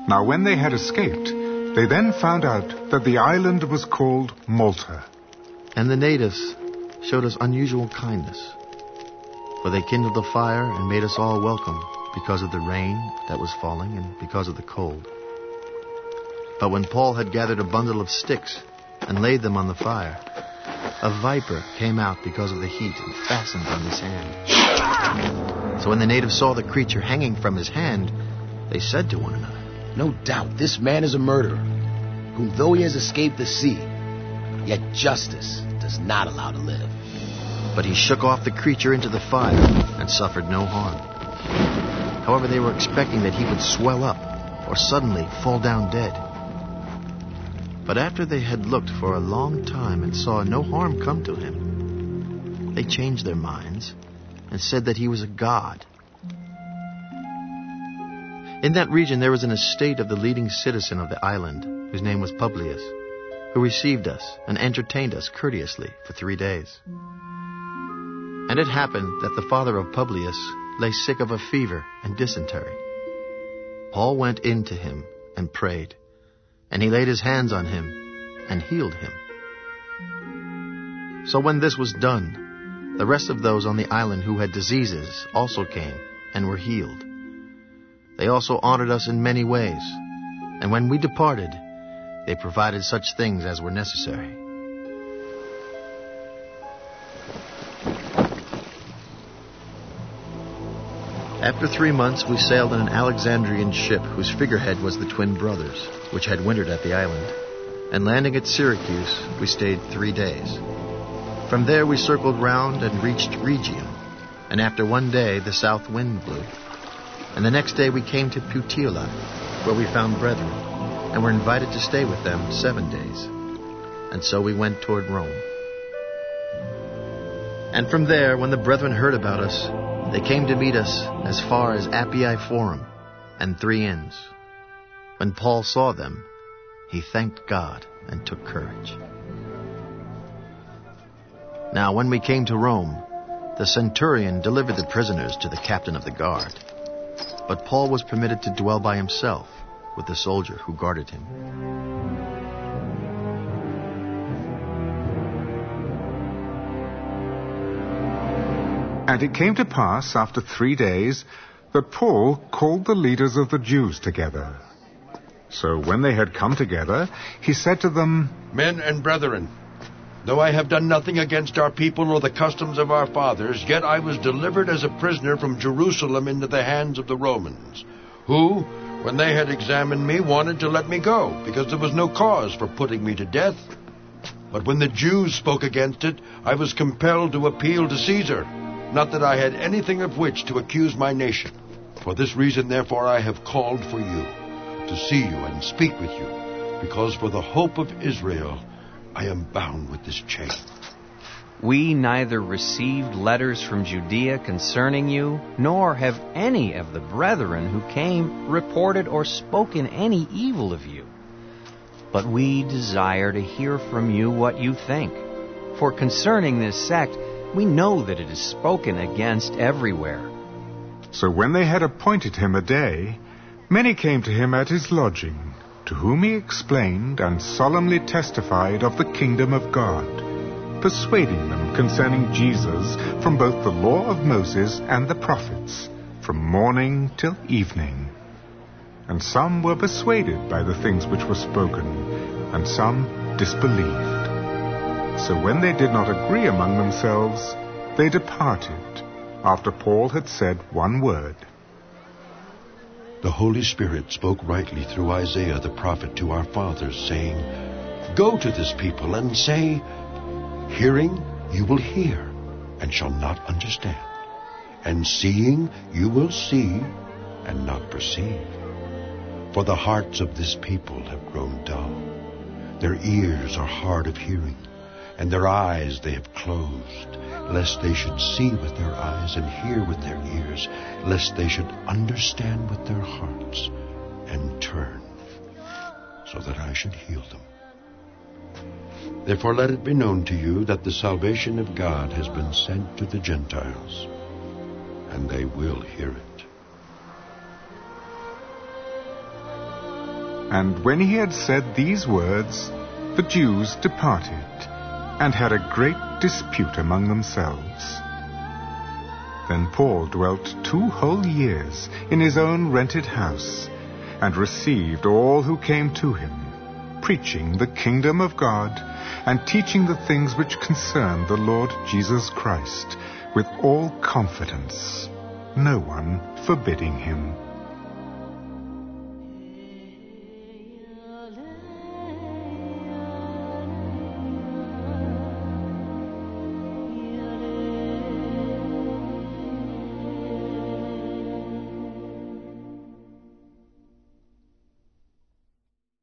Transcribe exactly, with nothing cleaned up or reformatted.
Now when they had escaped, they then found out that the island was called Malta. And the natives showed us unusual kindness, for they kindled a fire and made us all welcome because of the rain that was falling and because of the cold. But when Paul had gathered a bundle of sticks and laid them on the fire, a viper came out because of the heat and fastened on his hand. So when the natives saw the creature hanging from his hand, they said to one another, "No doubt this man is a murderer, whom though he has escaped the sea, yet justice does not allow to live." But he shook off the creature into the fire and suffered no harm. However, they were expecting that he would swell up or suddenly fall down dead. But after they had looked for a long time and saw no harm come to him, they changed their minds and said that he was a god. In that region there was an estate of the leading citizen of the island, whose name was Publius, who received us and entertained us courteously for three days. And it happened that the father of Publius lay sick of a fever and dysentery. Paul went in to him and prayed, and he laid his hands on him and healed him. So when this was done, the rest of those on the island who had diseases also came and were healed. They also honored us in many ways, and when we departed, they provided such things as were necessary. After three months, we sailed in an Alexandrian ship whose figurehead was the twin brothers, which had wintered at the island. And landing at Syracuse, we stayed three days. From there we circled round and reached Rhegium, and after one day the south wind blew. And the next day we came to Puteoli, where we found brethren, and were invited to stay with them seven days. And so we went toward Rome. And from there, when the brethren heard about us, they came to meet us as far as Appii Forum and Three Inns. When Paul saw them, he thanked God and took courage. Now, when we came to Rome, the centurion delivered the prisoners to the captain of the guard. But Paul was permitted to dwell by himself with the soldier who guarded him. And it came to pass, after three days, that Paul called the leaders of the Jews together. So when they had come together, he said to them, "Men and brethren, though I have done nothing against our people nor the customs of our fathers, yet I was delivered as a prisoner from Jerusalem into the hands of the Romans, who, when they had examined me, wanted to let me go, because there was no cause for putting me to death. But when the Jews spoke against it, I was compelled to appeal to Caesar. Not that I had anything of which to accuse my nation. For this reason, therefore, I have called for you, to see you and speak with you, because for the hope of Israel, I am bound with this chain." We neither received letters from Judea concerning you, nor have any of the brethren who came reported or spoken any evil of you. But we desire to hear from you what you think. For concerning this sect, we know that it is spoken against everywhere. So when they had appointed him a day, many came to him at his lodging, to whom he explained and solemnly testified of the kingdom of God, persuading them concerning Jesus from both the law of Moses and the prophets, from morning till evening. And some were persuaded by the things which were spoken, and some disbelieved. So when they did not agree among themselves, they departed, after Paul had said one word. The Holy Spirit spoke rightly through Isaiah the prophet to our fathers, saying, "Go to this people and say, hearing you will hear, and shall not understand, and seeing you will see, and not perceive. For the hearts of this people have grown dull. Their ears are hard of hearing, and their eyes they have closed, lest they should see with their eyes and hear with their ears, lest they should understand with their hearts and turn, so that I should heal them. Therefore let it be known to you that the salvation of God has been sent to the Gentiles, and they will hear it." And when he had said these words, the Jews departed, and had a great dispute among themselves. Then Paul dwelt two whole years in his own rented house, and received all who came to him, preaching the kingdom of God, and teaching the things which concern the Lord Jesus Christ, with all confidence, no one forbidding him.